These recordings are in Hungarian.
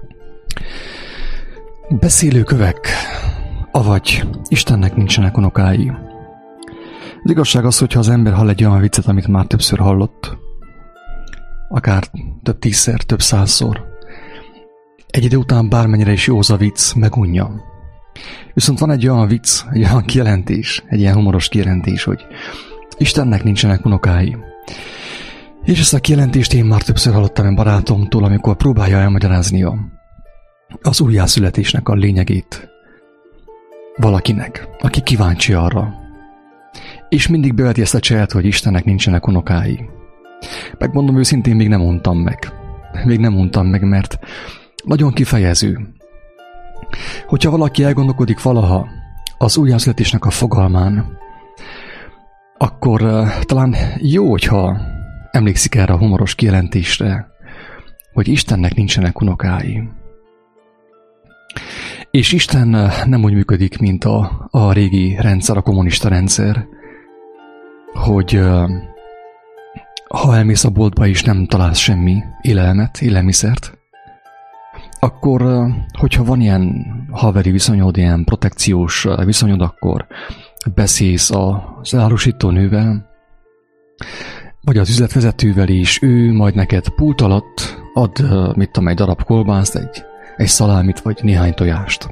Beszélőkövek, avagy Istennek nincsenek unokái. Az igazság az, hogyha az ember hall egy olyan viccet, amit már többször hallott, akár több 10-szer, több 100-szor, egy idő után bármennyire is jó az a vicc, megunja. Viszont van egy olyan vicc, egy olyan kijelentés, egy ilyen humoros kijelentés, hogy Istennek nincsenek unokái. És ezt a kijelentést én már többször hallottam egy barátomtól, amikor próbálja elmagyarázni az újjászületésnek a lényegét valakinek, aki kíváncsi arra. És mindig beveti ezt a csehet, hogy Istennek nincsenek unokái. Megmondom őszintén, még nem mondtam meg. Még nem mondtam meg, mert nagyon kifejező. Hogyha valaki elgondolkodik valaha az újjászületésnek a fogalmán, akkor talán jó, hogyha emlékszik erre a humoros kijelentésre, hogy Istennek nincsenek unokái. És Isten nem úgy működik, mint a régi rendszer, a kommunista rendszer, hogy ha elmész a boltba és nem találsz semmi élelmiszert, akkor, hogyha van ilyen haveri viszonyod, ilyen protekciós viszonyod, akkor beszélsz az árusító nővel, vagy az üzletvezetővel, és ő majd neked pult alatt ad, mit tudom, egy darab kolbászt, egy szalámit, vagy néhány tojást.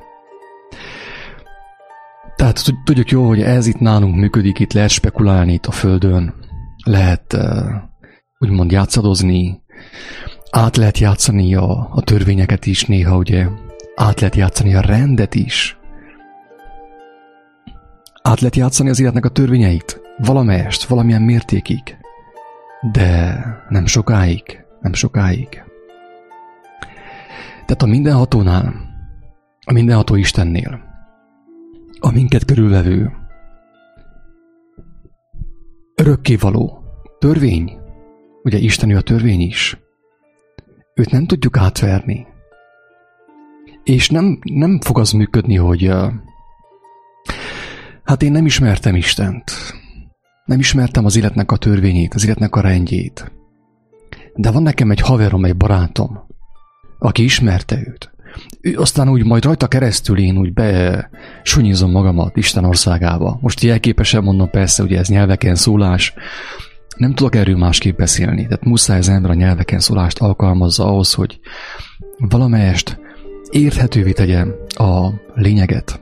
Tehát tudjuk jó, hogy ez itt nálunk működik, itt lehet spekulálni itt a földön, lehet úgymond játszadozni, át lehet játszani a törvényeket is néha, ugye, át lehet játszani a rendet is. Át lehet játszani az életnek a törvényeit, valamelyest, valamilyen mértékig, de nem sokáig, nem sokáig. Tehát a mindenhatónál, a mindenható Istennél, a minket körülvevő, örökkévaló törvény, ugye Isten ő a törvény is, őt nem tudjuk átverni. És nem fog az működni, hogy hát én nem ismertem Istent. Nem ismertem az életnek a törvényét, az életnek a rendjét. De van nekem egy haverom, egy barátom, aki ismerte őt. Ő aztán úgy majd rajta keresztül én úgy besunyizom magamat Isten országába. Most jelképesen mondom, persze, ugye ez nyelveken szólás. Nem tudok erről másképp beszélni. Tehát muszáj az ember a nyelveken szólást alkalmazza ahhoz, hogy valamelyest érthetővé tegye a lényeget.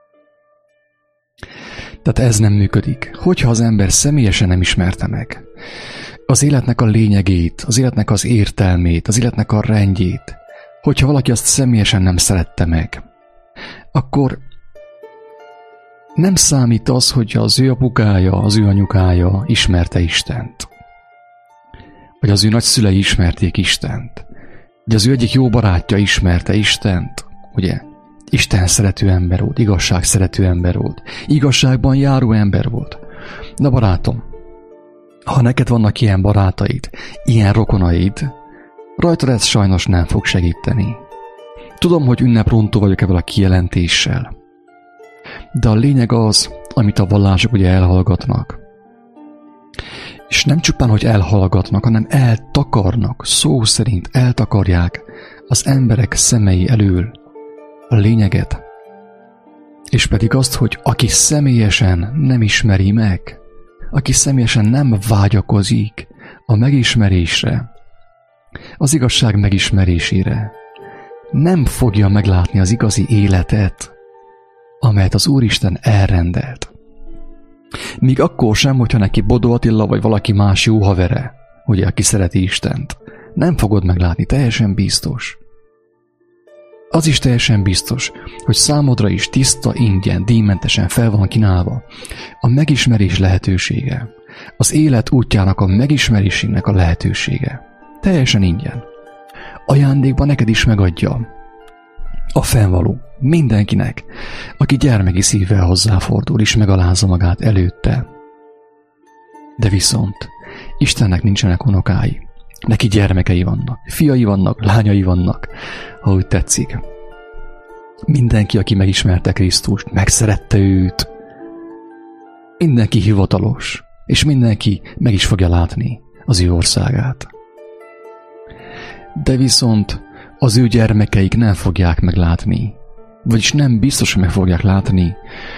Tehát ez nem működik. Hogyha az ember személyesen nem ismerte meg az életnek a lényegét, az életnek az értelmét, az életnek a rendjét, hogyha valaki azt személyesen nem szerette meg, akkor nem számít az, hogy az ő apukája, az ő anyukája ismerte Istent. Vagy az ő nagyszülei ismerték Istent. Vagy az ő egyik jó barátja ismerte Istent. Ugye? Isten szerető ember volt, igazság szerető ember volt. Igazságban járó ember volt. Na barátom, ha neked vannak ilyen barátaid, ilyen rokonaid, rajtad ez sajnos nem fog segíteni. Tudom, hogy ünneprontó vagyok ebben a kijelentéssel. De a lényeg az, amit a vallások ugye elhallgatnak. És nem csupán, hogy elhallgatnak, hanem eltakarnak, szó szerint eltakarják az emberek szemei elől a lényeget. És pedig azt, hogy aki személyesen nem ismeri meg, aki személyesen nem vágyakozik a megismerésre, az igazság megismerésére, nem fogja meglátni az igazi életet, amelyet az Úristen elrendelt. Míg akkor sem, hogyha neki Bodó Attila vagy valaki más jó havere, ugye, aki szereti Istent, nem fogod meglátni, teljesen biztos. Az is teljesen biztos, hogy számodra is tiszta, ingyen, díjmentesen fel van kínálva a megismerés lehetősége, az élet útjának a megismerésének a lehetősége. Teljesen ingyen. Ajándékban neked is megadja a fennvaló mindenkinek, aki gyermeki szívvel hozzáfordul és megalázza magát előtte. De viszont Istennek nincsenek unokái. Neki gyermekei vannak, fiai vannak, lányai vannak, ha úgy tetszik. Mindenki, aki megismerte Krisztust, megszerette őt, mindenki hivatalos, és mindenki meg is fogja látni az ő országát. De viszont az ő gyermekeik nem fogják meglátni. Vagyis nem biztos, hogy meg fogják látni,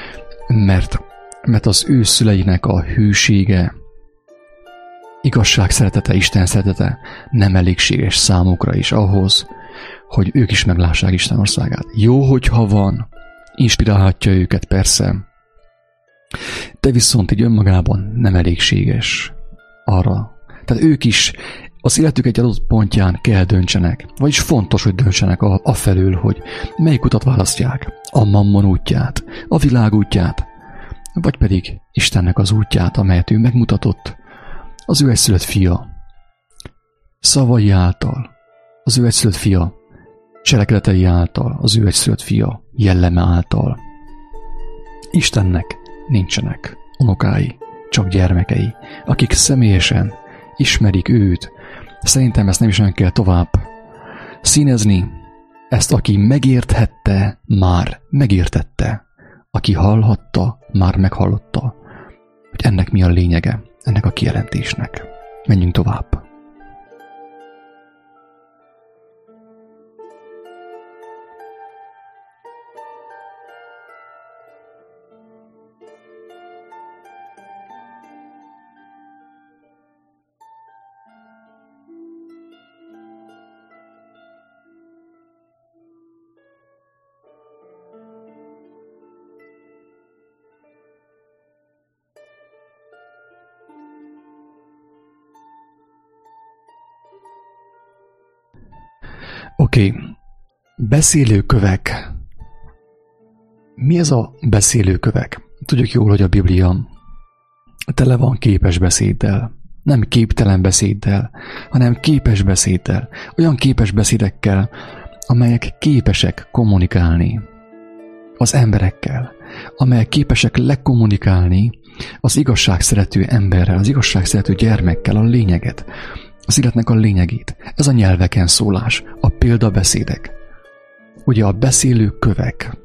mert az ő szüleinek a hűsége, igazság szeretete, Isten szeretete nem elégséges számukra is ahhoz, hogy ők is meglássák Isten országát. Jó, hogyha van, inspirálhatja őket persze, de viszont így önmagában nem elégséges arra. Tehát ők is az életük egy adott pontján kell döntsenek, vagyis fontos, hogy döntsenek afelől, hogy melyik utat választják, a mammon útját, a világ útját, vagy pedig Istennek az útját, amelyet ő megmutatott, az ő egyszülött fia szavai által, az ő egyszülött fia cselekedetei által, az ő egyszülött fia jelleme által. Istennek nincsenek unokái, csak gyermekei, akik személyesen ismerik őt. Szerintem ezt nem is olyan kell tovább színezni. Ezt, aki megérthette, már megértette. Aki hallhatta, már meghallotta, hogy ennek mi a lényege, ennek a kijelentésnek. Menjünk tovább. Oké. Beszélőkövek. Mi ez a beszélőkövek? Tudjuk jól, hogy a Biblia tele van képes beszéddel. Nem képtelen beszéddel, hanem képes beszéddel. Olyan képes beszédekkel, amelyek képesek kommunikálni az emberekkel, amelyek képesek lekommunikálni az igazságszerető emberrel, az igazságszerető gyermekkel a lényeget, az életnek a lényegét. Ez a nyelveken szólás, a példabeszédek. Ugye a beszélő kövek.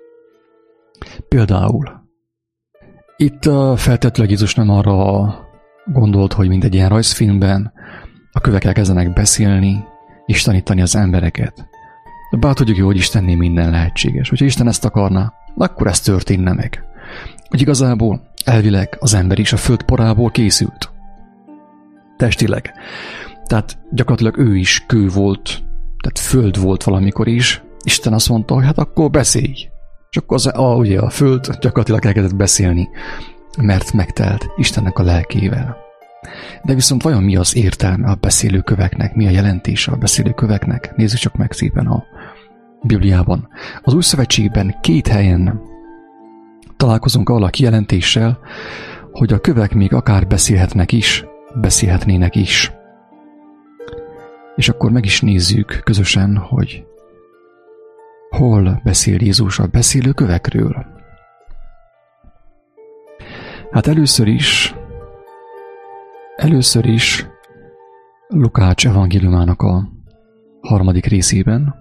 Például itt feltétlenül Jézus nem arra gondolt, hogy mint egy ilyen rajzfilmben a kövek elkezdenek beszélni és tanítani az embereket. Bár tudjuk jó, hogy Istennél minden lehetséges. Hogyha Isten ezt akarná, akkor ez történne meg. Hogy igazából elvileg az ember is a föld porából készült. Testileg. Tehát gyakorlatilag ő is kő volt, tehát föld volt valamikor is. Isten azt mondta, hogy hát akkor beszélj. És akkor ugye a föld gyakorlatilag elkezdett beszélni, mert megtelt Istennek a lelkével. De viszont vajon mi az értelme a beszélőköveknek, mi a jelentése a beszélőköveknek? Nézzük csak meg szépen a Bibliában. Az Új Szövetségben 2 helyen találkozunk avval a kijelentéssel, hogy a kövek még akár beszélhetnének is. És akkor meg is nézzük közösen, hogy hol beszél Jézus a beszélőkövekről. Hát először is Lukács evangéliumának a 3. részében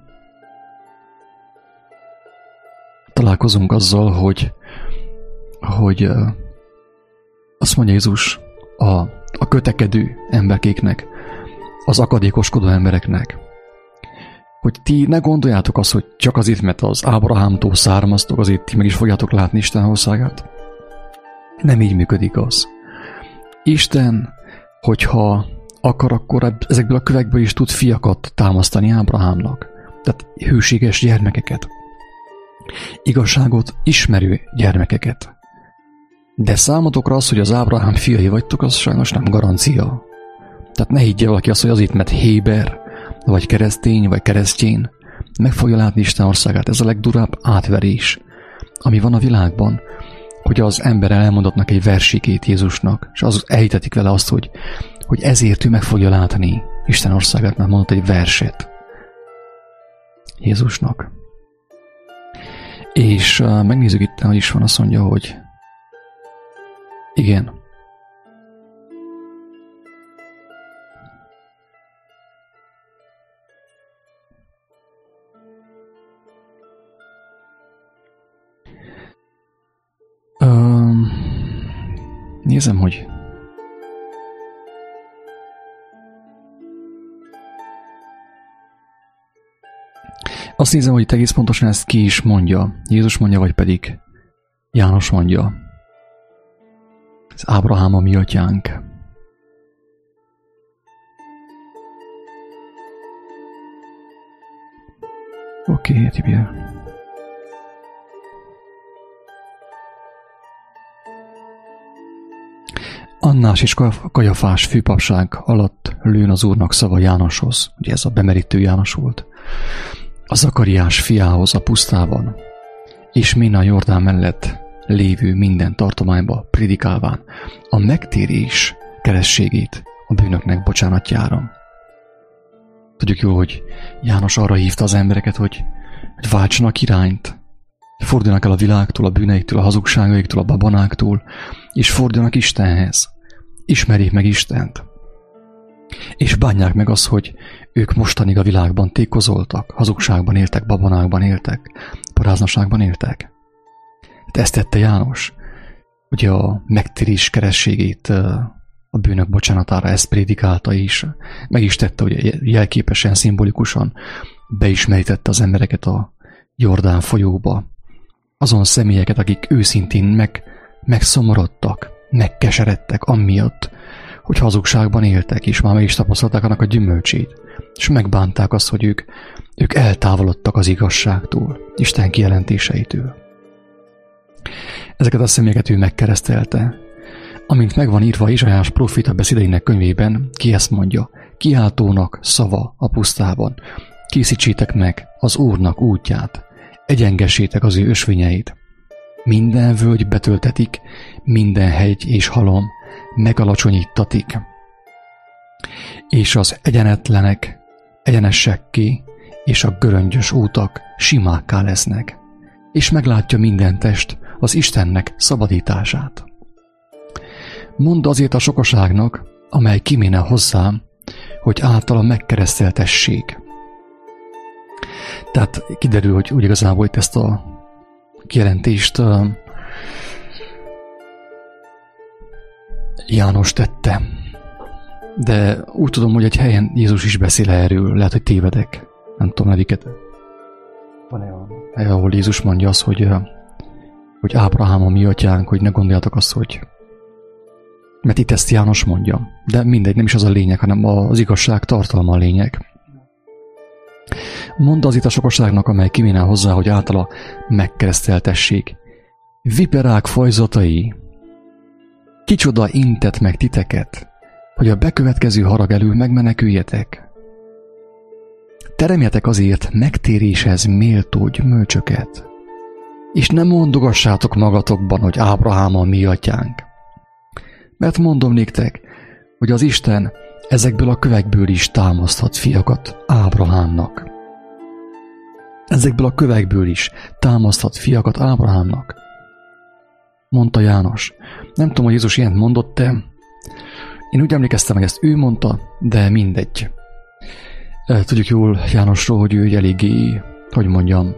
találkozunk azzal, hogy azt mondja Jézus a kötekedő emberkéknek, az akadékoskodó embereknek, hogy ti ne gondoljátok azt, hogy csak azért, mert az Ábrahámtól származtok, azért ti meg is fogjátok látni Isten országát. Nem így működik az. Isten, hogyha akar, akkor ezekből a kövekből is tud fiakat támasztani Ábrahámnak. Tehát hűséges gyermekeket. Igazságot ismerő gyermekeket. De számotokra az, hogy az Ábrahám fiai vagytok, az sajnos nem garancia. Tehát ne higgye valaki azt, hogy azért, mert héber, vagy keresztény, vagy keresztjén meg fogja látni Isten országát. Ez a legdurább átverés, ami van a világban, hogy az ember elmondatnak egy versikét Jézusnak, és az elhitetik vele azt, hogy ezért ő meg fogja látni Isten országát, mert mondott egy verset Jézusnak. És megnézzük itt, hogy is van, azt mondja, hogy igen. Nézem, hogy Azt nézem, hogy itt egész pontosan ezt ki is mondja. Jézus mondja, vagy pedig János mondja. Ez Ábrahám a mi atyánk. Oké, Tibia. Annás és Kajafás főpapság alatt lőn az Úrnak szava Jánoshoz, ugye ez a bemerítő János volt, a Zakariás fiához a pusztában, és min a Jordán mellett lévő minden tartományba prédikálván a megtérés kerességét a bűnöknek bocsánatjára. Tudjuk jól, hogy János arra hívta az embereket, hogy váltsanak irányt, forduljanak el a világtól, a bűneiktől, a hazugságaiktól, a babonáktól, és forduljanak Istenhez. Ismerjék meg Istent. És bánják meg azt, hogy ők mostanig a világban tékozoltak, hazugságban éltek, babonákban éltek, paráznaságban éltek. De ezt tette János, ugye a megtérés kerességét a bűnök bocsánatára, ezt prédikálta is, meg is tette, ugye jelképesen, szimbolikusan beismerítette az embereket a Jordán folyóba, azon személyeket, akik őszintén megszomorodtak, megkeseredtek amiatt, hogy hazugságban éltek, és már meg is tapasztalták annak a gyümölcsét, és megbánták azt, hogy ők eltávolodtak az igazságtól, Isten kijelentéseitől. Ezeket a személyeket ő megkeresztelte. Amint megvan írva Izsaiás próféta beszédeinek könyvében, ki ezt mondja, kiáltónak szava a pusztában, készítsétek meg az Úrnak útját, egyengessétek az ő ösvényeit. Minden völgy betöltetik, minden hegy és halom megalacsonyítatik, és az egyenetlenek egyenesekké, és a göröngyös útak simákká lesznek, és meglátja minden test az Istennek szabadítását. Mondd azért a sokaságnak, amely kiméne hozzám, hogy általa megkereszteltessék. Tehát kiderül, hogy úgy igazából itt ezt a kijelentést János tette. De úgy tudom, hogy egy helyen Jézus is beszél erről, lehet, hogy tévedek. Nem tudom, melyiket. Van-e olyan hely, ahol Jézus mondja azt, hogy Ábrahám a mi atyánk, hogy ne gondoljátok azt, hogy... Mert itt ezt János mondja. De mindegy, nem is az a lényeg, hanem az igazság tartalma a lényeg. Mondd az itt a sokasságnak, amely kiméne hozzá, hogy általa megkereszteltessék. Viperák fajzatai, kicsoda intett meg titeket, hogy a bekövetkező harag elől megmeneküljetek. Teremjetek azért megtéréshez méltó gyümölcsöket, és ne mondogassátok magatokban, hogy Ábrahám a mi atyánk. Mert mondom néktek, hogy az Isten ezekből a kövekből is támaszthat fiakat Ábrahámnak. Ezekből a kövekből is támaszthat fiakat Ábrahámnak. Mondta János. Nem tudom, hogy Jézus ilyent mondott-e. Én úgy emlékeztem meg, ezt ő mondta, de mindegy. Tudjuk jól Jánosról, hogy ő egy eléggé, hogy mondjam,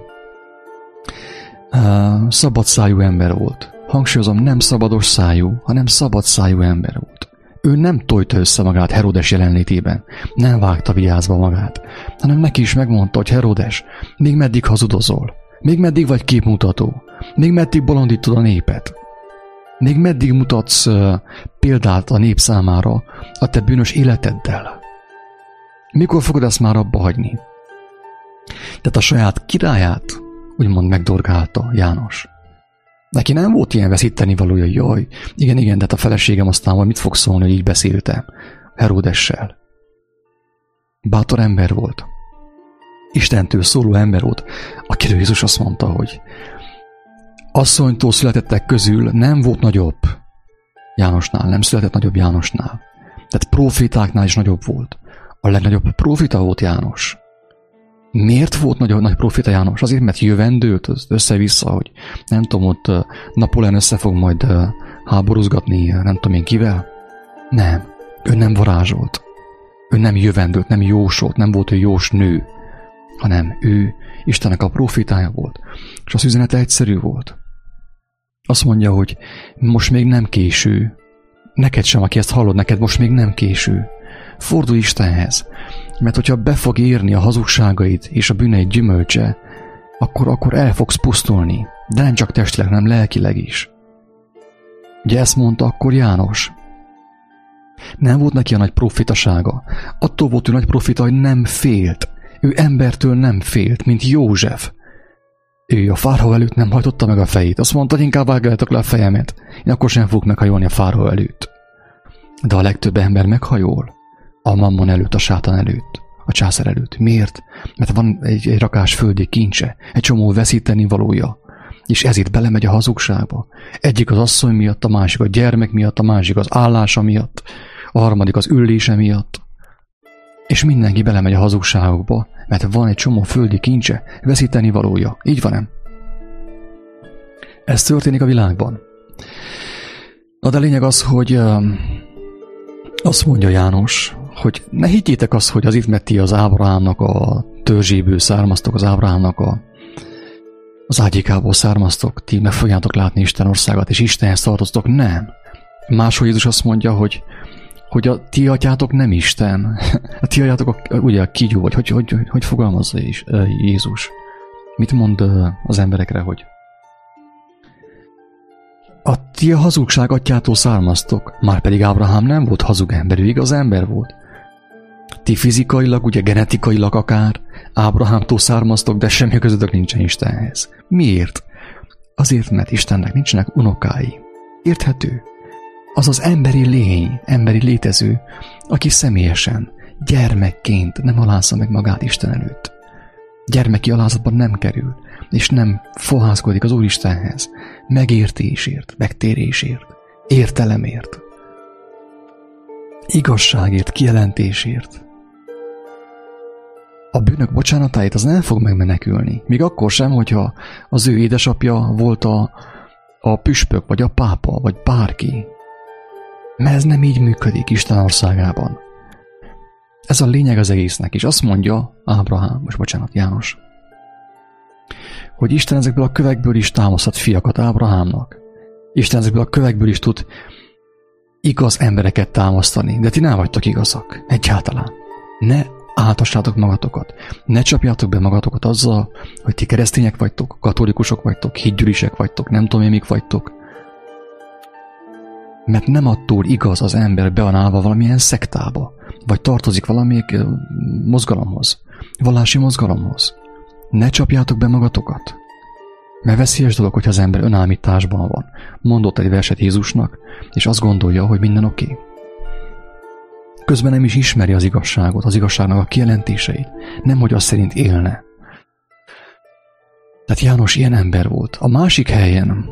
szabadszájú ember volt. Hangsúlyozom, nem szabados szájú, hanem szabadszájú ember volt. Ő nem tojta össze magát Heródes jelenlétében, nem vágta vigyázba magát, hanem neki is megmondta, hogy Heródes, még meddig hazudozol? Még meddig vagy képmutató? Még meddig bolondítod a népet? Még meddig mutatsz példát a nép számára a te bűnös életeddel? Mikor fogod ezt már abba hagyni? Tehát a saját királyát úgymond megdorgálta János. Neki nem volt ilyen veszíteni valója, jaj, igen, de a feleségem aztán mit fog szólni, hogy így beszéltem Heródessel. Bátor ember volt. Istentől szóló ember volt, akiről Jézus azt mondta, hogy asszonytól születettek közül nem volt nagyobb Jánosnál, nem született nagyobb Jánosnál. Tehát profétáknál is nagyobb volt. A legnagyobb profita volt János. Miért volt nagy profita János? Azért, mert jövendőlt össze-vissza, hogy nem tudom, ott Napóleon össze fog majd háborúzgatni, nem tudom én kivel. Nem. Ő nem varázsolt. Ő nem jövendőlt, nem jósolt, nem volt ő jós nő, hanem ő Istennek a profitája volt. És az üzenete egyszerű volt. Azt mondja, hogy most még nem késő. Neked sem, aki ezt hallod, neked most még nem késő, Fordulj Istenhez. Mert hogyha be fog érni a hazugságaid és a bűneid gyümölcse, akkor el fogsz pusztulni. De nem csak testileg, hanem lelkileg is. Ugye ezt mondta akkor János. Nem volt neki a nagy profitasága. Attól volt ő nagy profita, hogy nem félt. Ő embertől nem félt, mint József. Ő a fáraó előtt nem hajtotta meg a fejét. Azt mondta, hogy inkább vágjátok le a fejemet. Én akkor sem fogok meghajolni a fáraó előtt. De a legtöbb ember meghajol. A mammon előtt, a sátán előtt, a császár előtt. Miért? Mert van egy rakás földi kincse, egy csomó veszíteni valója. És ezért belemegy a hazugságba. Egyik az asszony miatt, a másik a gyermek miatt, a másik az állása miatt, a harmadik az ülése miatt. És mindenki belemegy a hazugságokba, mert van egy csomó földi kincse, veszíteni valója. Így van-e? Ez történik a világban. Na de lényeg az, hogy azt mondja János, hogy ne higgyétek azt, hogy azért, mert ti az Ábrahámnak a törzséből származtok, az Ábrahámnak az ágyékából származtok, ti meg fogjátok látni Isten országát, és Istenhez tartoztok. Nem. Máshol Jézus azt mondja, hogy a ti atyátok nem Isten. A ti atyátok ugye a kígyó, vagy hogy fogalmazza is Jézus? Mit mond az emberekre, hogy a ti a hazugság atyától származtok, már pedig Ábrahám nem volt hazug ember, ő igaz ember volt. Ti fizikailag, ugye genetikailag akár Ábrahámtól származtok, de semmi közöttök nincsen Istenhez. Miért? Azért, mert Istennek nincsenek unokái. Érthető? Az az emberi lény, emberi létező, aki személyesen, gyermekként nem alázza meg magát Isten előtt. Gyermeki alázatban nem kerül, és nem fohászkodik az Úristenhez, megértésért, megtérésért, értelemért, igazságért, kijelentésért. A bűnök bocsánatáért az nem fog megmenekülni, még akkor sem, hogyha az ő édesapja volt a püspök, vagy a pápa, vagy bárki. Mert ez nem így működik Isten országában. Ez a lényeg az egésznek, és azt mondja János, hogy Isten ezekből a kövekből is támaszhat fiakat Ábrahámnak. Isten ezekből a kövekből is tud igaz embereket támasztani, de ti nem vagytok igazak. Egyáltalán. Ne áltassátok magatokat. Ne csapjátok be magatokat azzal, hogy ti keresztények vagytok, katolikusok vagytok, hídgyűlisek vagytok, nem tudom én mik vagytok. Mert nem attól igaz az ember be van állva valamilyen szektába, vagy tartozik valamelyik mozgalomhoz, vallási mozgalomhoz. Ne csapjátok be magatokat. Mert veszélyes dolog, hogyha az ember önállításban van. Mondott egy verset Jézusnak, és azt gondolja, hogy minden oké. Közben nem is ismeri az igazságot, az igazságnak a kijelentéseit. Nem, hogy az szerint élne. Tehát János ilyen ember volt. A másik helyen,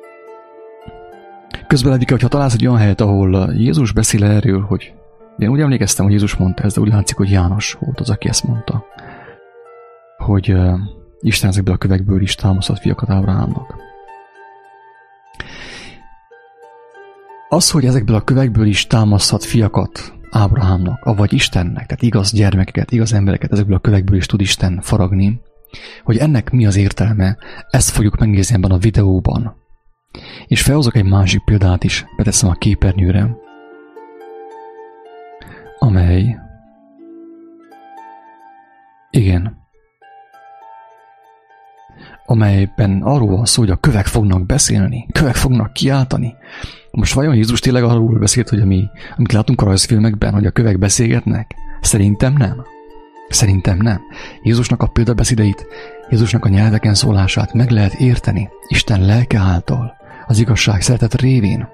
közben hogyha találsz egy olyan helyet, ahol Jézus beszél erről, hogy én úgy emlékeztem, hogy Jézus mondta ezt, de úgy látszik, hogy János volt az, aki ezt mondta, hogy Isten ezekből a kövekből is támasztott fiakat Ábrahámnak. Az, hogy ezekből a kövekből is támaszthat fiakat Ábrahámnak, avagy Istennek, tehát igaz gyermekeket, igaz embereket ezekből a kövekből is tud Isten faragni, hogy ennek mi az értelme, ezt fogjuk megnézni ebben a videóban. És felhozok egy másik példát is, beteszem a képernyőre, amely, amelyben arról van szó, hogy a kövek fognak beszélni, kövek fognak kiáltani. Most vajon Jézus tényleg arról beszélt, hogy amit látunk a rajzfilmekben, hogy a kövek beszélgetnek? Szerintem nem. Szerintem nem. Jézusnak a példabeszédeit, Jézusnak a nyelveken szólását meg lehet érteni Isten lelke által, az igazság szeretet révén.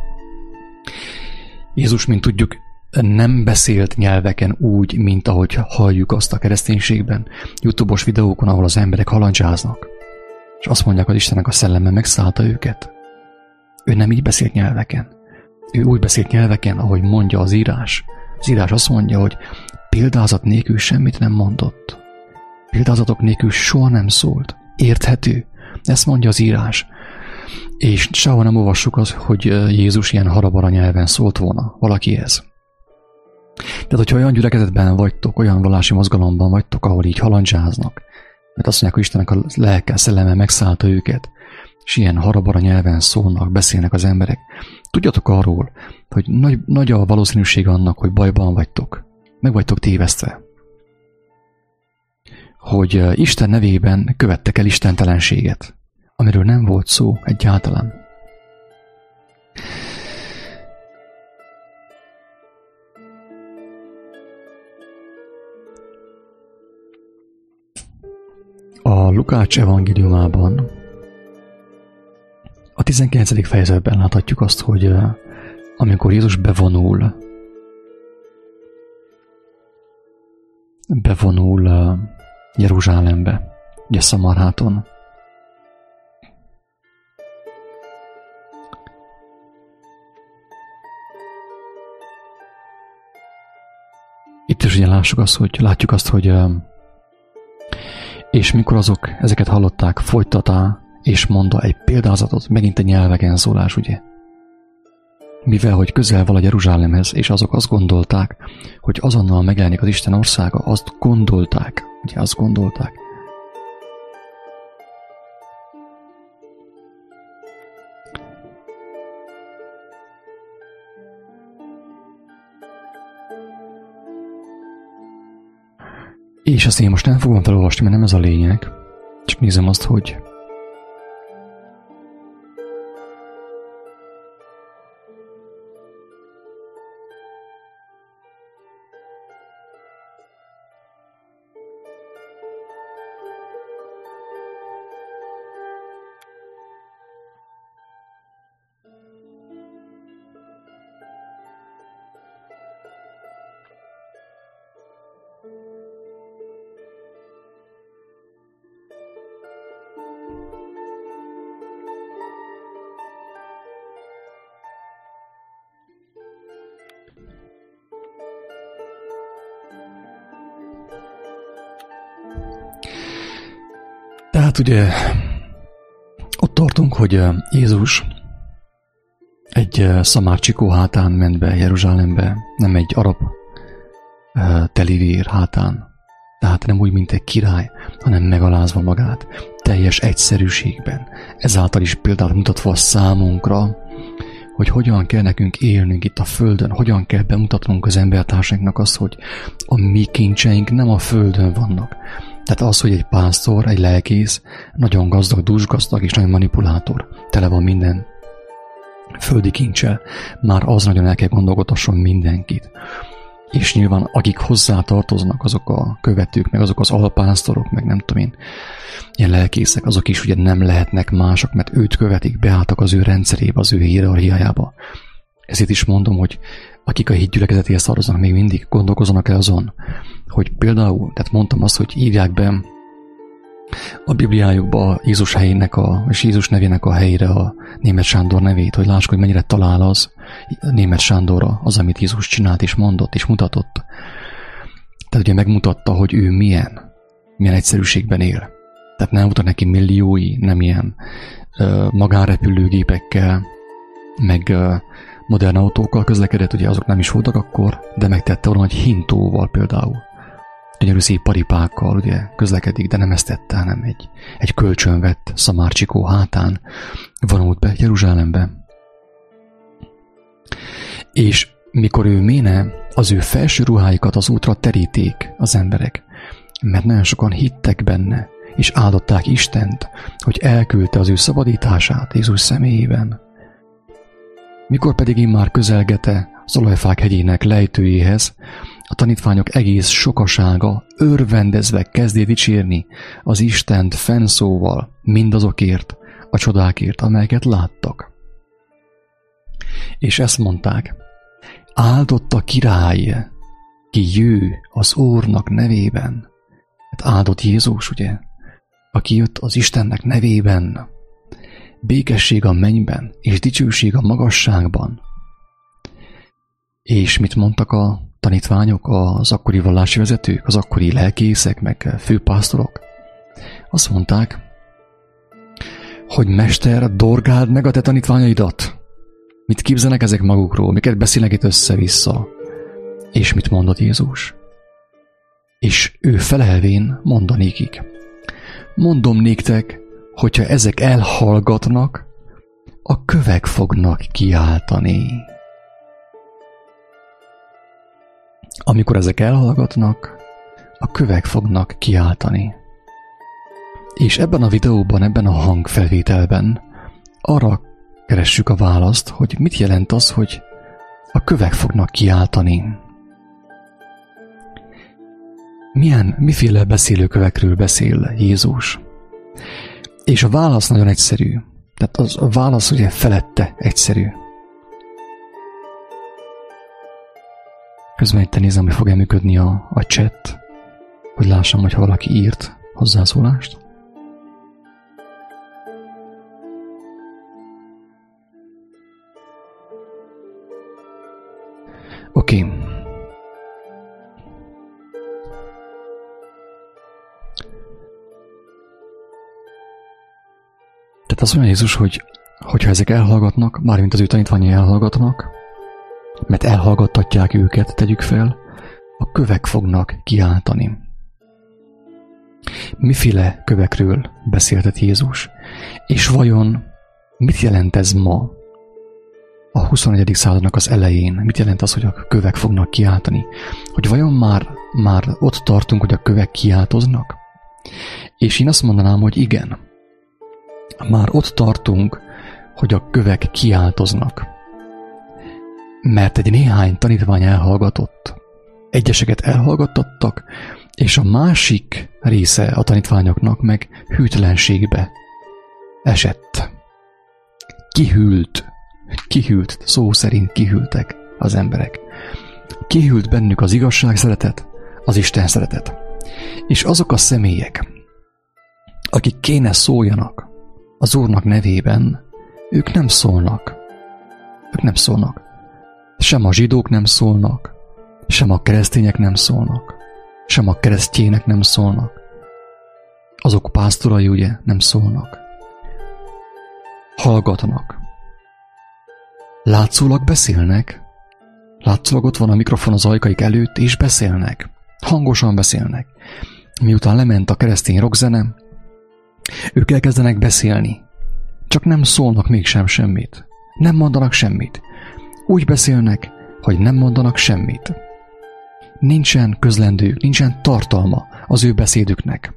Jézus, mint tudjuk, nem beszélt nyelveken úgy, mint ahogy halljuk azt a kereszténységben, YouTube-os videókon, ahol az emberek halandzsáznak, és azt mondják, hogy Istennek a szelleme megszállta őket. Ő nem így beszélt nyelveken. Ő úgy beszélt nyelveken, ahogy mondja az írás. Az írás azt mondja, hogy példázat nélkül semmit nem mondott. Példázatok nélkül soha nem szólt. Érthető. Ezt mondja az írás. És sehol nem olvassuk az, hogy Jézus ilyen harabara nyelven szólt volna valakihez. Tehát, hogyha olyan gyülekezetben vagytok, olyan vallási mozgalomban vagytok, ahol így halandzsáznak, mert azt mondják, hogy Istennek a lelke, szelleme megszállta őket, és ilyen harabara nyelven szólnak, beszélnek az emberek. Tudjatok arról, hogy nagy a valószínűség annak, hogy bajban vagytok. Meg vagytok tévesztve. Hogy Isten nevében követtek el istentelenséget, amiről nem volt szó egyáltalán. A Lukács evangéliumában a 19. fejezetben láthatjuk azt, hogy amikor Jézus bevonul Jeruzsálembe, ugye Szamarháton, itt is ugye látjuk azt, hogy és mikor ezeket hallották, folytatá és mondta egy példázatot, megint egy nyelveken szólás, ugye? Mivel, hogy közel val a Jeruzsálemhez, és azok azt gondolták, hogy azonnal megjelenik az Isten országa, azt gondolták. És azt én most nem fogom felolvasni, mert nem ez a lényeg. Csak nézem azt, hogy tehát ugye ott tartunk, hogy Jézus egy szamárcsikó hátán ment be Jeruzsálembe, nem egy arab telivér hátán. Tehát nem úgy, mint egy király, hanem megalázva magát, teljes egyszerűségben. Ezáltal is példát mutatva a számunkra, hogy hogyan kell nekünk élnünk itt a földön, hogyan kell bemutatnunk az embertársainknak azt, hogy a mi kincseink nem a földön vannak. Tehát az, hogy egy pásztor, egy lelkész, nagyon gazdag, dúsgazdag és nagyon manipulátor, tele van minden földi kincsel, már az nagyon el kell gondolkodasson mindenkit. És nyilván akik hozzá tartoznak, azok a követők, meg azok az alpásztorok, meg nem tudom én, ilyen lelkészek, azok is ugye nem lehetnek mások, mert őt követik, beálltak az ő rendszerébe, az ő hierarchiájába. Ezért is mondom, hogy akik a hídgyülekezetéhez tartoznak, még mindig gondolkozzanak el azon, hogy például, tehát mondtam azt, hogy írják be a Bibliájukba Jézus helyének és Jézus nevének a helyére a Németh Sándor nevét, hogy lássuk, hogy mennyire talál az Németh Sándorra az, amit Jézus csinált és mondott és mutatott. Tehát ugye megmutatta, hogy ő milyen egyszerűségben él. Tehát nem voltak neki milliói, nem ilyen magánrepülőgépekkel, meg modern autókkal közlekedett, ugye azok nem is voltak akkor, de megtette volna egy hintóval például. Gyönyörű szép paripákkal ugye közlekedik, de nem ezt tette, hanem egy kölcsönvett szamárcsikó hátán vonult be Jeruzsálembe. És mikor ő méne, az ő felső ruháikat az útra teríték az emberek, mert nagyon sokan hittek benne, és áldották Istent, hogy elküldte az ő szabadítását Jézus személyében. Mikor pedig immár közelgete az Olajfák hegyének lejtőjéhez, a tanítványok egész sokasága örvendezve kezdé dicsérni az Istent fennszóval mindazokért, a csodákért, amelyeket láttak. És ezt mondták, áldott a király, ki jő az Úrnak nevében. Hát áldott Jézus, ugye, aki jött az Istennek nevében. Békesség a mennyben, és dicsőség a magasságban. És mit mondtak a tanítványok, az akkori vallási vezetők, az akkori lelkészek, meg főpásztorok? Azt mondták, hogy Mester, dorgáld meg a te tanítványaidat. Mit képzelnek ezek magukról, miket beszélnek itt össze-vissza. És mit mondott Jézus? És ő felelvén mondanékik. Mondom néktek, hogyha ezek elhallgatnak, a kövek fognak kiáltani. Amikor ezek elhallgatnak, a kövek fognak kiáltani. És ebben a videóban, ebben a hangfelvételben arra keressük a választ, hogy mit jelent az, hogy a kövek fognak kiáltani. Miféle beszélőkövekről beszél Jézus? És a válasz nagyon egyszerű. Tehát a válasz ugye felette egyszerű. Közben itt nézem, hogy fog működni a chat, hogy lássam, hogyha valaki írt hozzászólást. Oké. Tehát azt mondja Jézus, hogyha ezek elhallgatnak, mármint az ő tanítványai elhallgatnak, mert elhallgattatják őket, tegyük fel, a kövek fognak kiáltani. Miféle kövekről beszéltet Jézus? És vajon mit jelent ez ma? A 21. századnak az elején mit jelent az, hogy a kövek fognak kiáltani? Hogy vajon már ott tartunk, hogy a kövek kiáltoznak? És én azt mondanám, hogy igen. Már ott tartunk, hogy a kövek kiáltoznak. Mert egy néhány tanítvány elhallgatott. Egyeseket elhallgattattak, és a másik része a tanítványoknak meg hűtlenségbe esett. Kihűlt, szó szerint kihűltek az emberek. Kihűlt bennük az igazság szeretet, az Isten szeretet. És azok a személyek, akik kéne szóljanak az Úrnak nevében, ők nem szólnak. Sem a zsidók nem szólnak, sem a keresztények nem szólnak, sem a keresztjének nem szólnak. Azok pásztorai ugye nem szólnak. Hallgatnak. Látszólag beszélnek. Látszólag ott van a mikrofon az ajkaik előtt, és beszélnek. Hangosan beszélnek. Miután lement a keresztény rockzene, ők elkezdenek beszélni. Csak nem szólnak mégsem semmit. Nem mondanak semmit. Úgy beszélnek, hogy nem mondanak semmit. Nincsen közlendőjük, nincsen tartalma az ő beszédüknek.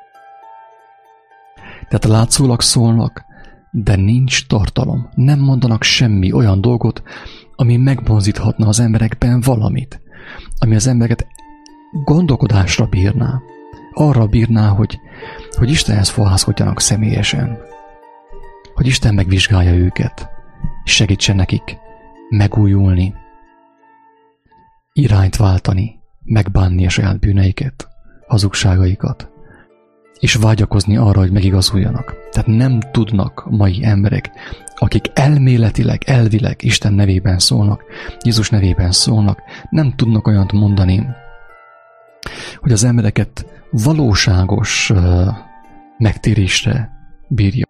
Tehát látszólag szólnak, de nincs tartalom. Nem mondanak semmi olyan dolgot, ami megbonzíthatna az emberekben valamit. Ami az embereket gondolkodásra bírná. Arra bírná, hogy Istenhez fohászkodjanak személyesen. Hogy Isten megvizsgálja őket. Segítsen nekik megújulni. Irányt váltani. Megbánni a saját bűneiket. Hazugságaikat. És vágyakozni arra, hogy megigazuljanak. Tehát nem tudnak mai emberek, akik elvileg Isten nevében szólnak, Jézus nevében szólnak, nem tudnak olyant mondani, hogy az embereket valóságos megtérésre bírja.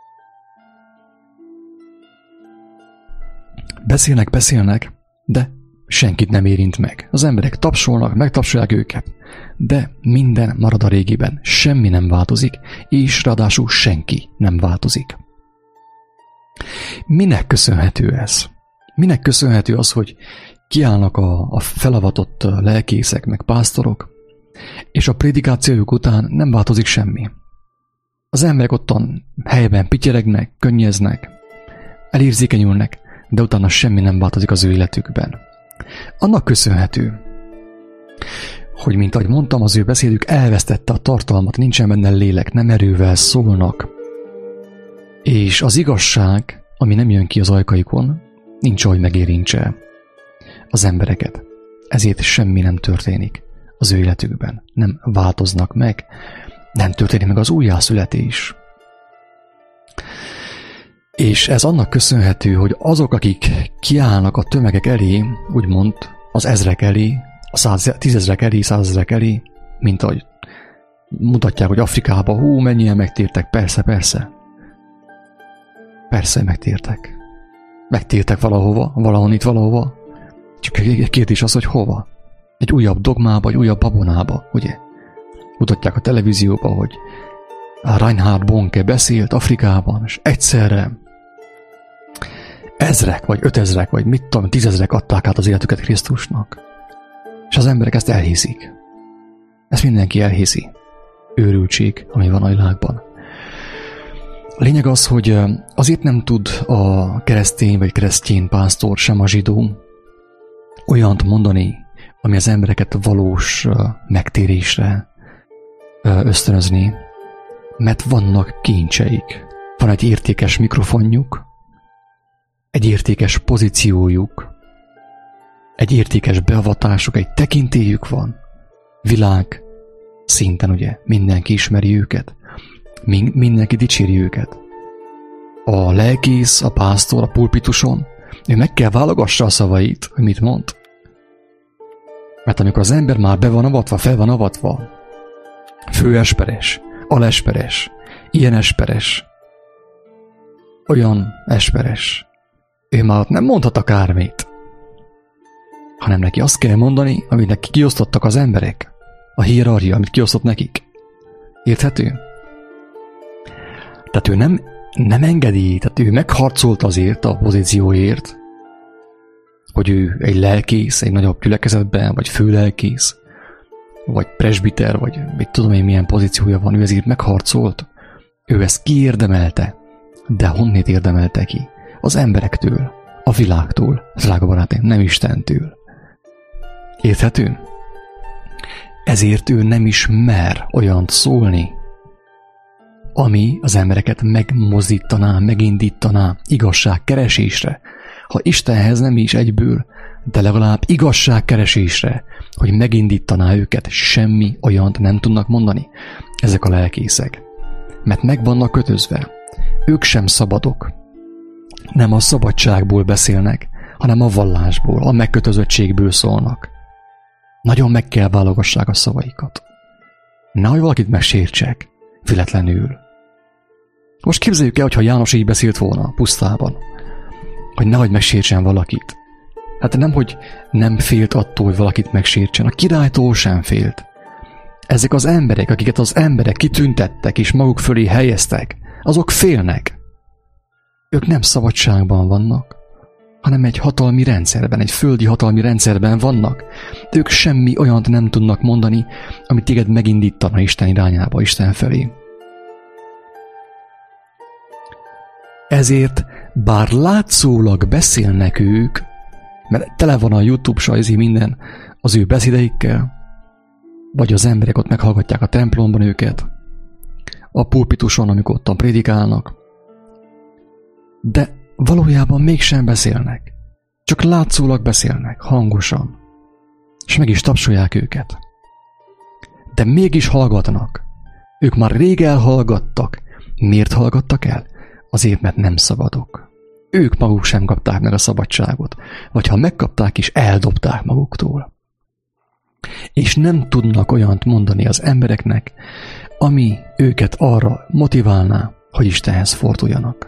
Beszélnek, de senkit nem érint meg. Az emberek tapsolnak, megtapsolják őket, de minden marad a régiben. Semmi nem változik, és ráadásul senki nem változik. Minek köszönhető ez? Minek köszönhető az, hogy kiállnak a felavatott lelkészek, meg pásztorok, és a prédikációjuk után nem változik semmi. Az emberek ottan helyben pityeregnek, könnyeznek, elérzékenyülnek, de utána semmi nem változik az ő életükben. Annak köszönhető, hogy mint ahogy mondtam, az ő beszédük elvesztette a tartalmat, nincsen benne lélek, nem erővel szólnak. És az igazság, ami nem jön ki az ajkaikon, nincs, hogy megérintse az embereket. Ezért semmi nem történik az ő életükben. Nem változnak meg, nem történik meg az újjászületés. És ez annak köszönhető, hogy azok, akik kiállnak a tömegek elé, úgymond az ezrek elé, a tízezrek elé, százezrek elé, mint ahogy mutatják, hogy Afrikában, mennyien megtértek, persze. Persze megtértek. Megtértek valahova. Csak egy kérdés az, hogy hova? Egy újabb dogmába, egy újabb babonába, ugye? Mutatják a televízióba, hogy Reinhard Bonke beszélt Afrikában, és egyszerre ezrek, vagy 5000, vagy mit tudom, 10 000 adták át az életüket Krisztusnak. És az emberek ezt elhiszik. Ezt mindenki elhiszi. Őrültség, ami van a világban. A lényeg az, hogy azért nem tud a keresztény vagy keresztény pásztor, sem a zsidó olyant mondani, ami az embereket valós megtérésre ösztönözni, mert vannak kincseik. Van egy értékes mikrofonjuk, egy értékes pozíciójuk, egy értékes beavatásuk, egy tekintélyük van. Világ szinten ugye mindenki ismeri őket, mindenki dicséri őket. A lelkész, a pásztor a pulpituson, ő meg kell válogassa a szavait, hogy mit mond. Mert amikor az ember már be van avatva, fel van avatva, főesperes, alesperes, ilyen esperes, olyan esperes, ő már nem mondhat akármit, hanem neki azt kell mondani, amit neki kiosztottak az emberek, a hierarchia, amit kiosztott nekik. Érthető? Tehát ő nem engedi, tehát ő megharcolt azért a pozícióért, hogy ő egy lelkész, egy nagyobb gyülekezetben, vagy főlelkész, vagy presbiter, vagy mit tudom én milyen pozíciója van, ő ezért megharcolt. Ő ezt kiérdemelte, de honnét érdemelte ki? Az emberektől, a világtól, drága barátaim, nem Istentől. Érthető? Ezért ő nem is mer olyant szólni, ami az embereket megmozdítaná, megindítaná igazságkeresésre. Ha Istenhez nem is egyből, de legalább igazságkeresésre, hogy megindítaná őket, semmi olyant nem tudnak mondani ezek a lelkészek. Mert meg vannak kötözve. Ők sem szabadok. Nem a szabadságból beszélnek, hanem a vallásból, a megkötözöttségből szólnak. Nagyon meg kell válogassák a szavaikat. Nehogy valakit megsértsek, véletlenül. Most képzeljük el, hogyha János így beszélt volna, pusztában, hogy nehogy megsértsen valakit. Hát nemhogy nem félt attól, hogy valakit megsértsen, a királytól sem félt. Ezek az emberek, akiket az emberek kitüntettek és maguk fölé helyeztek, azok félnek. Ők nem szabadságban vannak, hanem egy hatalmi rendszerben, egy földi hatalmi rendszerben vannak. Ők semmi olyant nem tudnak mondani, amit téged megindítana Isten irányába, Isten felé. Ezért, bár látszólag beszélnek ők, mert tele van a YouTube sajzi minden az ő beszédeikkel, vagy az emberek ott meghallgatják a templomban őket, a pulpituson, amikor ottan prédikálnak, de valójában mégsem beszélnek. Csak látszólag beszélnek, hangosan. És meg is tapsolják őket. De mégis hallgatnak. Ők már rég elhallgattak. Miért hallgattak el? Azért, mert nem szabadok. Ők maguk sem kapták meg a szabadságot. Vagy ha megkapták is, eldobták maguktól. És nem tudnak olyant mondani az embereknek, ami őket arra motiválná, hogy Istenhez forduljanak.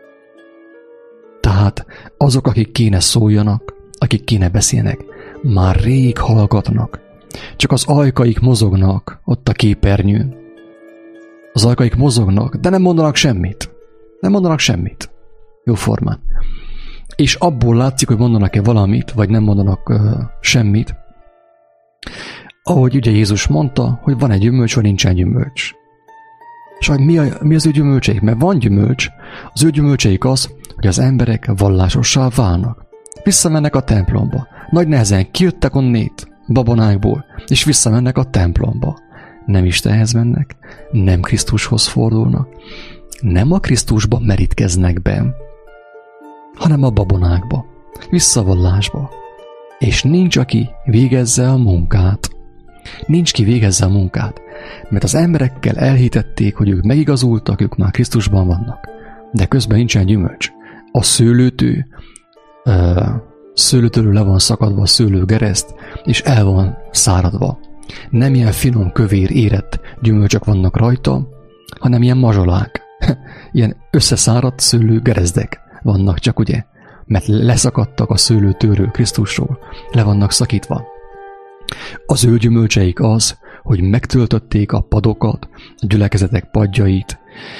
Tehát azok, akik kéne szóljanak, akik kéne beszélnek, már rég hallgatnak. Csak az ajkaik mozognak ott a képernyőn. Az ajkaik mozognak, de nem mondanak semmit. Nem mondanak semmit. Jóformán. És abból látszik, hogy mondanak-e valamit, vagy nem mondanak semmit. Ahogy ugye Jézus mondta, hogy van egy gyümölcs, vagy nincsen gyümölcs. És hogy mi az ő gyümölcseik? Mert van gyümölcs, az ő gyümölcseik az, hogy az emberek vallásossá válnak. Visszamennek a templomba. Nagy nehezen kijöttek onnét, babonákból, és visszamennek a templomba. Nem Istenhez mennek, nem Krisztushoz fordulnak, nem a Krisztusba merítkeznek be, hanem a babonákba, visszavallásba. És nincs, aki végezze a munkát. Nincs ki végezze a munkát, mert az emberekkel elhitették, hogy ők megigazultak, ők már Krisztusban vannak. De közben nincsen gyümölcs. A szőlőtől le van szakadva a szőlőgereszt, és el van száradva. Nem ilyen finom, kövér, érett gyümölcsök vannak rajta, hanem ilyen mazsolák, ilyen összeszáradt szőlőgerezdek vannak csak, ugye? Mert leszakadtak a szőlőtőről, Krisztusról, le vannak szakítva. Az ő gyümölcseik az, hogy megtöltötték a padokat, a gyülekezetek padjait,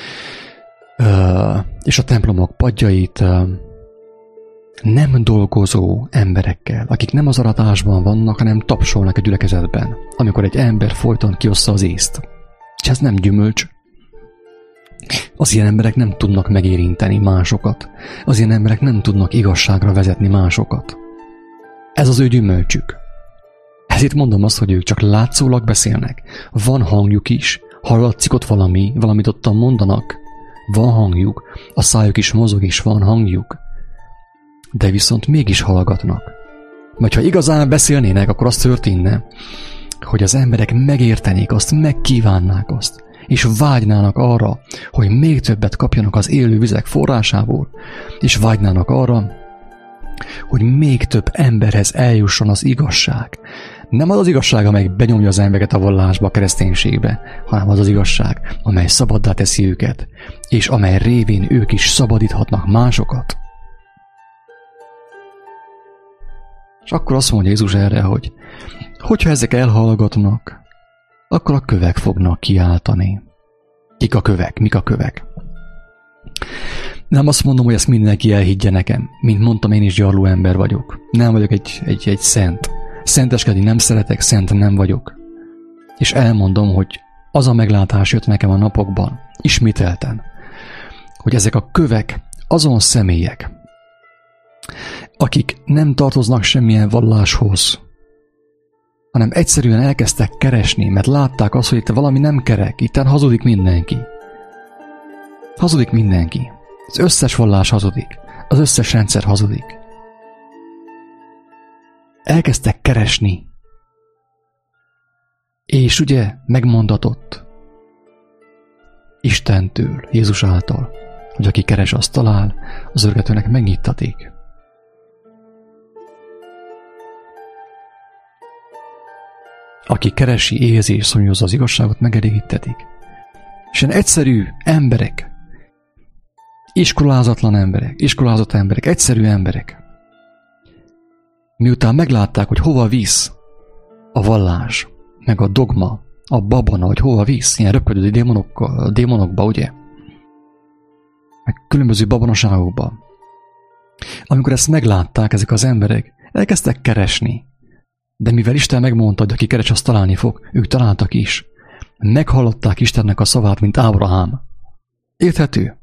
és a templomok padjait nem dolgozó emberekkel, akik nem az aratásban vannak, hanem tapsolnak a gyülekezetben, amikor egy ember folyton kiossza az észt. És ez nem gyümölcs. Az ilyen emberek nem tudnak megérinteni másokat. Az ilyen emberek nem tudnak igazságra vezetni másokat. Ez az ő gyümölcsük. Ezért mondom azt, hogy ők csak látszólag beszélnek. Van hangjuk is, hallatszik ott valamit ottan mondanak. Van hangjuk, a szájuk is mozog, és van hangjuk. De viszont mégis hallgatnak. Mert ha igazán beszélnének, akkor az történne, hogy az emberek megértenék azt, megkívánnák azt, és vágynának arra, hogy még többet kapjanak az élő vizek forrásából, és vágynának arra, hogy még több emberhez eljusson az igazság. Nem az az igazság, amely benyomja az embereket a vallásba, a kereszténységbe, hanem az az igazság, amely szabaddá teszi őket, és amely révén ők is szabadíthatnak másokat. És akkor azt mondja Jézus erre, hogy hogyha ezek elhallgatnak, akkor a kövek fognak kiáltani. Kik a kövek? Mik a kövek? Nem azt mondom, hogy ezt mindenki elhiggye nekem. Mint mondtam, én is gyarló ember vagyok. Nem vagyok egy szent. Szenteskedni nem szeretek, szent nem vagyok. És elmondom, hogy az a meglátás jött nekem a napokban, ismételten, hogy ezek a kövek azon személyek, akik nem tartoznak semmilyen valláshoz, hanem egyszerűen elkezdtek keresni, mert látták azt, hogy itt valami nem kerek, itten hazudik mindenki. Hazudik mindenki. Az összes vallás hazudik. Az összes rendszer hazudik. Elkezdtek keresni. És ugye megmondatott Istentől, Jézus által, hogy aki keres, azt talál, az örgetőnek megnyittaték. Aki keresi, érzi és szomjazza az igazságot, megelégítetik. És ilyen egyszerű emberek, iskolázott emberek, egyszerű emberek, miután meglátták, hogy hova visz a vallás, meg a dogma, a babona, hogy hova visz, ilyen röpködő démonokba, ugye? Meg különböző babonaságokba. Amikor ezt meglátták, ezek az emberek elkezdtek keresni. De mivel Isten megmondta, hogy aki keres, azt találni fog, ők találtak is. Meghallották Istennek a szavát, mint Ábrahám. Érthető?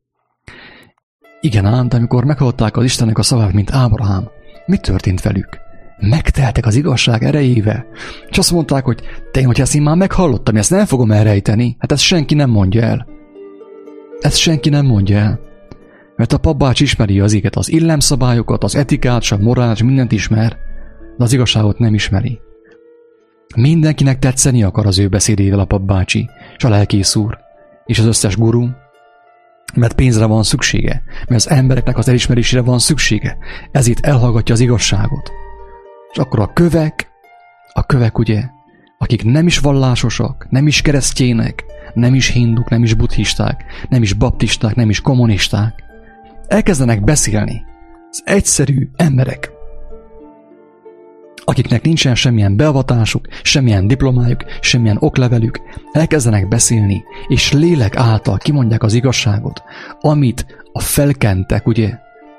Igen ám, de amikor meghallották az Istennek a szavát, mint Ábrahám, mi történt velük? Megteltek az igazság erejével. És azt mondták, hogy hogy ezt én már meghallottam, ezt nem fogom elrejteni. Hát ezt senki nem mondja el. Ezt senki nem mondja el. Mert a papbács ismeri az éget, az illemszabályokat, az etikát, a morált, mindent ismer, de az igazságot nem ismeri. Mindenkinek tetszeni akar az ő beszédével a papbácsi, és a lelkész úr, és az összes guru, mert pénzre van szüksége, mert az embereknek az elismerésére van szüksége, ezért elhallgatja az igazságot. És akkor a kövek ugye, akik nem is vallásosak, nem is keresztjének, nem is hinduk, nem is buddhisták, nem is baptisták, nem is kommunisták, elkezdenek beszélni. Az egyszerű emberek, akiknek nincsen semmilyen beavatásuk, semmilyen diplomájuk, semmilyen oklevelük, elkezdenek beszélni, és lélek által kimondják az igazságot, amit a felkentek, ugye,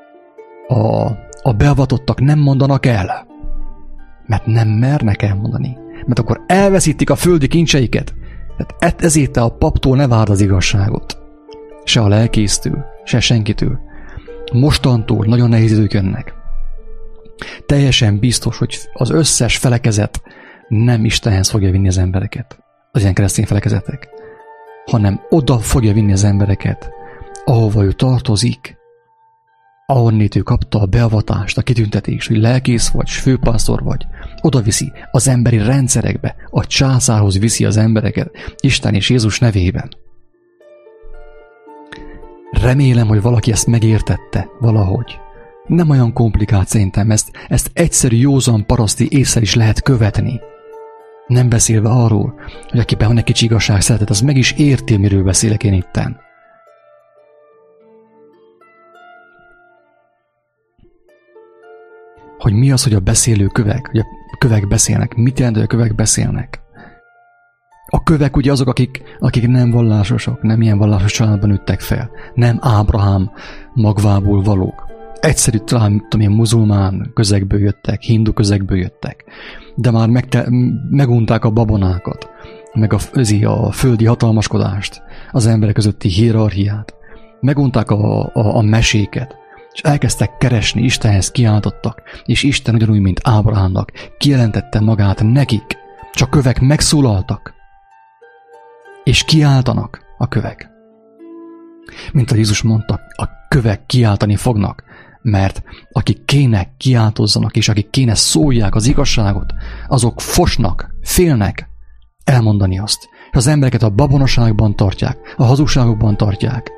a beavatottak nem mondanak el, mert nem mernek elmondani, mert akkor elveszítik a földi kincseiket. Tehát ezért te a paptól ne várd az igazságot, se a lelkésztől, se senkitől. Mostantól nagyon nehéz idők jönnek. Teljesen biztos, hogy az összes felekezet nem Istenhez fogja vinni az embereket, az ilyen keresztény felekezetek, hanem oda fogja vinni az embereket, ahova ő tartozik, ahonnét ő kapta a beavatást, a kitüntetést, hogy lelkész vagy, főpásztor vagy, oda viszi az emberi rendszerekbe, a császárhoz viszi az embereket, Isten és Jézus nevében. Remélem, hogy valaki ezt megértette valahogy. Nem olyan komplikált szerintem, ezt egyszerű, józan paraszti észre is lehet követni. Nem beszélve arról, hogy akiben van egy kicsi igazság szeretet, az meg is érti, miről beszélek én itten. Hogy mi az, hogy a beszélő kövek, hogy a kövek beszélnek. Mit jelent, hogy a kövek beszélnek? A kövek ugye azok, akik nem vallásosok, nem ilyen vallásos családban nőttek fel. Nem Ábrahám magvából valók. Egyszerű, talán ilyen muzulmán közegből jöttek, hindu közegből jöttek. De már megunták a babonákat, meg a földi hatalmaskodást, az emberek közötti hierarchiát. Megunták a meséket, és elkezdtek keresni, Istenhez kiáltottak, és Isten ugyanúgy, mint Ábrahámnak, kijelentette magát nekik. Csak kövek megszólaltak, és kiáltanak a kövek. Mint ahogy Jézus mondta, a kövek kiáltani fognak, mert akik kéne kiáltozzanak, és akik kéne szólják az igazságot, azok fosnak, félnek elmondani azt. És az embereket a babonaságban tartják, a hazugságokban tartják.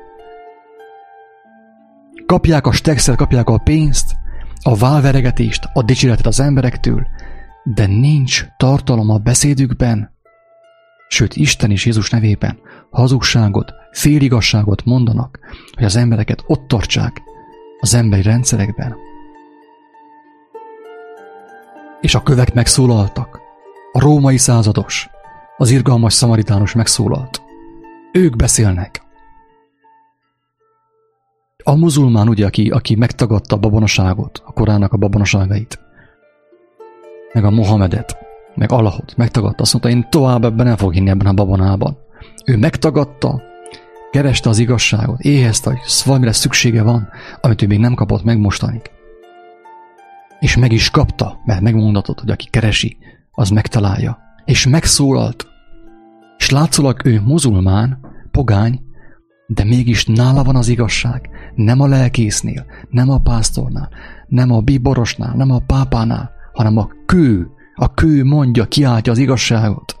Kapják a stekszet, kapják a pénzt, a válveregetést, a dicséretet az emberektől, de nincs tartalom a beszédükben. Sőt, Isten és Jézus nevében hazugságot, féligasságot mondanak, hogy az embereket ott tartsák az emberi rendszerekben. És a kövek megszólaltak. A római százados, az irgalmas szamaritánus megszólalt. Ők beszélnek. A muzulmán, ugye, aki megtagadta a babonaságot, a Koránnak a babonaságait, meg a Mohamedet, meg Allahot, megtagadta, azt mondta, én tovább ebben nem fog hinni ebben a babonában. Ő megtagadta, kereste az igazságot, éhezte, hogy valamire szüksége van, amit ő még nem kapott meg mostanig. És meg is kapta, mert megmondatott, hogy aki keresi, az megtalálja. És megszólalt. És látszólag ő muzulmán, pogány, de mégis nála van az igazság. Nem a lelkésznél, nem a pásztornál, nem a bíborosnál, nem a pápánál, hanem a kő. A kő mondja, kiáltja az igazságot.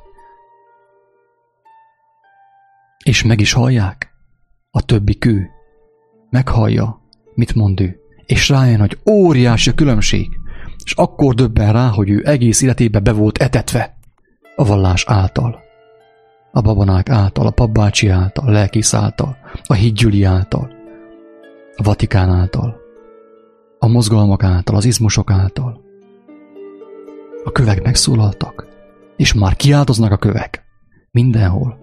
És meg is hallják. A többi kő meghallja, mit mond ő. És rájön, hogy óriási a különbség. És akkor döbben rá, hogy ő egész életében be volt etetve a vallás által. A babonák által, a papbácsi által, a lelkész által, a hídgyüli által, a Vatikán által, a mozgalmak által, az izmusok által. A kövek megszólaltak, és már kiáltoznak a kövek. Mindenhol.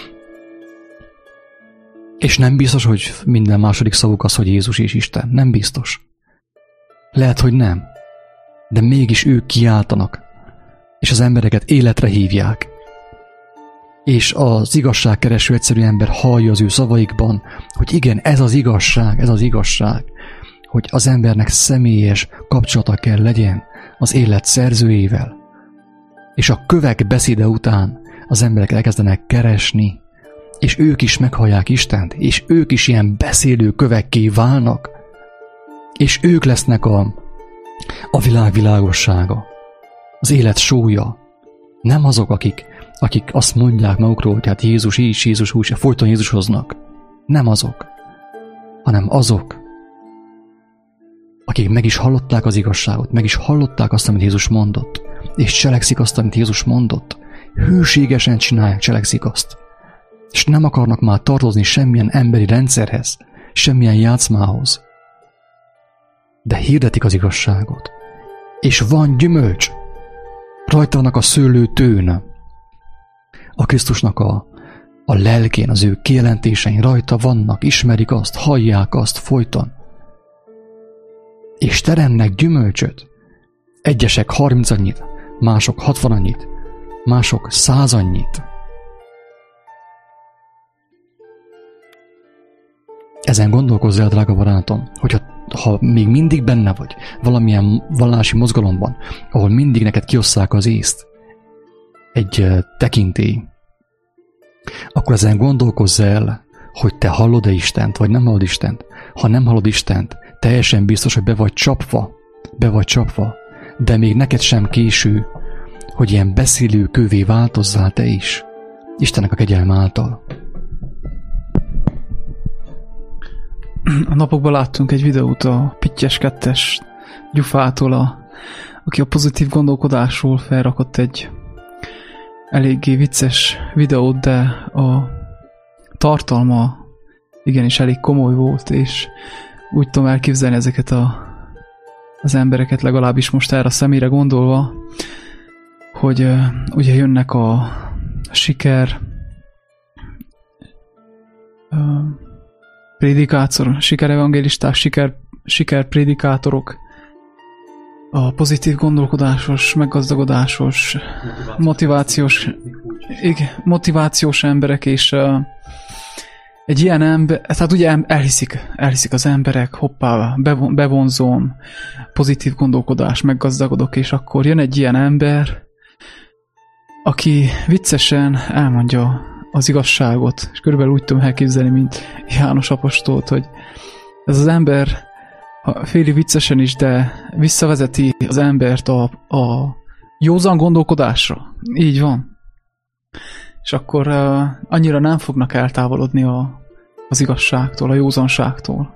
És nem biztos, hogy minden második szavuk az, hogy Jézus és Isten. Nem biztos. Lehet, hogy nem. De mégis ők kiáltanak, és az embereket életre hívják. És az igazságkereső egyszerű ember hallja az ő szavaikban, hogy igen, ez az igazság, hogy az embernek személyes kapcsolata kell legyen az élet szerzőjével. És a kövek beszéde után az emberek elkezdenek keresni, és ők is meghallják Istent, és ők is ilyen beszélő kövekké válnak, és ők lesznek a világ világossága, az élet sója. Nem azok, akik azt mondják magukról, hogy hát Jézus így, Jézus úgy, folyton Jézushoznak. Nem azok, hanem azok, akik meg is hallották az igazságot, meg is hallották azt, amit Jézus mondott, és cselekszik azt, amit Jézus mondott. Hűségesen csinálják, cselekszik azt. És nem akarnak már tartozni semmilyen emberi rendszerhez, semmilyen játszmához. De hirdetik az igazságot. És van gyümölcs. Rajta vannak a szőlőtőn. A Krisztusnak a lelkén, az ő kijelentésein rajta vannak, ismerik azt, hallják azt folyton. És teremnek gyümölcsöt. Egyesek 30 annyit, mások 60 annyit, mások 100 annyit. Ezen gondolkozz el, drága barátom, hogyha még mindig benne vagy valamilyen vallási mozgalomban, ahol mindig neked kiosszák az észt, egy tekintély, akkor ezen gondolkozz el, hogy te hallod-e Istent, vagy nem hallod Istent. Ha nem hallod Istent, teljesen biztos, hogy be vagy csapva, de még neked sem késő, hogy ilyen beszélő kővé változzál te is, Istennek a kegyelme által. A napokban láttunk egy videót a Pittyes 2-es Gyufától, aki a pozitív gondolkodásról felrakott egy eléggé vicces videót, de a tartalma igenis elég komoly volt, és úgy tudom elképzelni ezeket az embereket, legalábbis most erre a személyre gondolva, hogy ugye jönnek siker sikerevangélisták, sikerprédikátorok, a pozitív gondolkodásos, meggazdagodásos, motivációs emberek, és egy ilyen ember, tehát ugye elhiszik az emberek, hoppá, bevonzom, pozitív gondolkodás, meggazdagodok, és akkor jön egy ilyen ember, aki viccesen elmondja az igazságot, és körülbelül úgy tudom elképzelni, mint János apostolt, hogy ez az ember félig viccesen is, de visszavezeti az embert a józan gondolkodásra. Így van. És akkor annyira nem fognak eltávolodni az igazságtól, a józanságtól.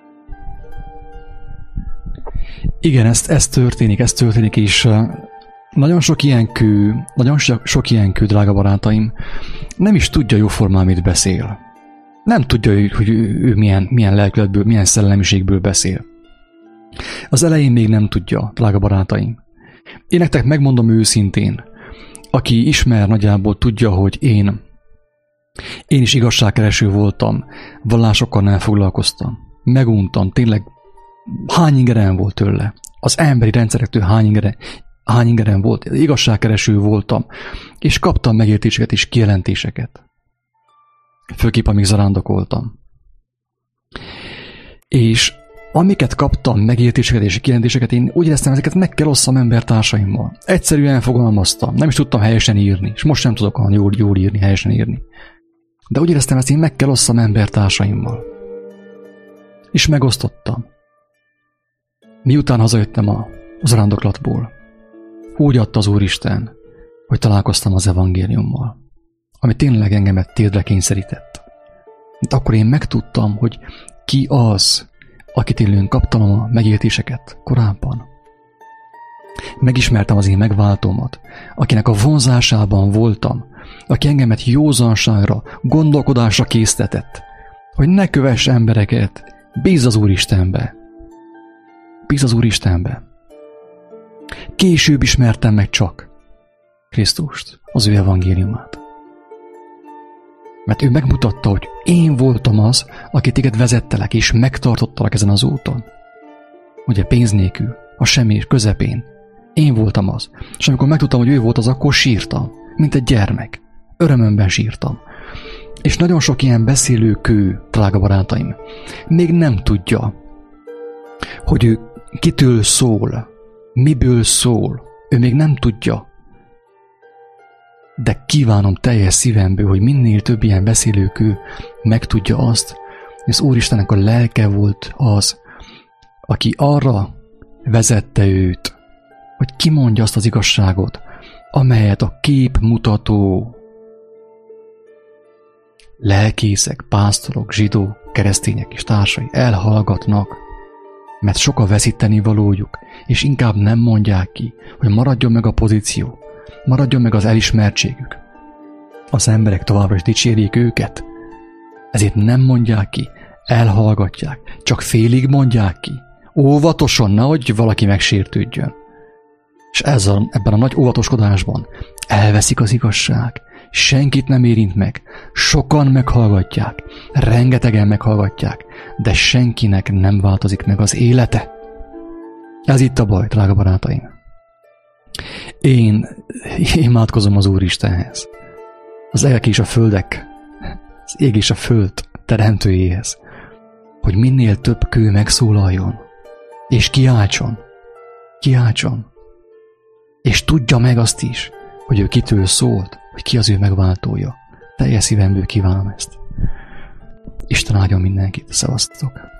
Igen, ez történik, és nagyon sok ilyen kő, drága barátaim, nem is tudja jóformán, mit beszél. Nem tudja, hogy ő milyen lelkületből, milyen szellemiségből beszél. Az elején még nem tudja, drága barátaim. Én nektek megmondom őszintén, aki ismer nagyjából tudja, hogy én is igazságkereső voltam, vallásokkal nem foglalkoztam. Meguntam, tényleg hány ingerem volt tőle. Az emberi rendszerektől hány ingerem volt. Igazságkereső voltam, és kaptam megértéseket és kijelentéseket. Főképp, amíg zarándokoltam. És amiket kaptam, megértéseket és kijelentéseket, én úgy éreztem, ezeket meg kell osszam embertársaimmal. Egyszerűen fogalmaztam, nem is tudtam helyesen írni, és most sem tudok olyan jól írni, helyesen írni. De úgy éreztem, ezt én meg kell osszam embertársaimmal. És megosztottam. Miután hazajöttem a zarándoklatból, úgy adta az Úristen, hogy találkoztam az evangéliummal, ami tényleg engemet térdre kényszerített. De akkor én megtudtam, hogy ki az, akit illőn kaptam a megértéseket korábban. Megismertem az én megváltómat, akinek a vonzásában voltam, aki engemet józanságra, gondolkodásra késztetett, hogy ne kövess embereket, bízz az Úristenbe. Bízz az Úristenbe. Később ismertem meg csak Krisztust, az ő evangéliumát. Mert ő megmutatta, hogy én voltam az, aki téged vezettelek, és megtartottalak ezen az úton. Ugye pénz nélkül, a semmi közepén. Én voltam az. És amikor megtudtam, hogy ő volt az, akkor sírtam, mint egy gyermek. Örömömben sírtam. És nagyon sok ilyen beszélő kő, drága barátaim, még nem tudja, hogy ő kitől szól, miből szól. Ő még nem tudja. De kívánom teljes szívemből, hogy minél több ilyen beszélőkő megtudja azt, hogy az Úristennek a lelke volt az, aki arra vezette őt, hogy kimondja azt az igazságot, amelyet a képmutató lelkészek, pásztorok, zsidó, keresztények és társai elhallgatnak, mert sok a veszíteni valójuk, és inkább nem mondják ki, hogy maradjon meg a pozíció, maradjon meg az elismertségük. Az emberek továbbra is dicsérjék őket, ezért nem mondják ki, elhallgatják, csak félig mondják ki. Óvatosan, nehogy valaki megsértődjön. És ebben a nagy óvatoskodásban elveszik az igazság, senkit nem érint meg, sokan meghallgatják, rengetegen meghallgatják, de senkinek nem változik meg az élete. Ez itt a baj, drága barátaim. Én imádkozom az Úristenhez, az ég és a földek, az ég és a föld teremtőjéhez, hogy minél több kő megszólaljon, és kiáltson, és tudja meg azt is, hogy ő kitől szólt, hogy ki az ő megváltója. Teljes szívemből kívánom ezt. Isten áldjon mindenkit, szevasztok!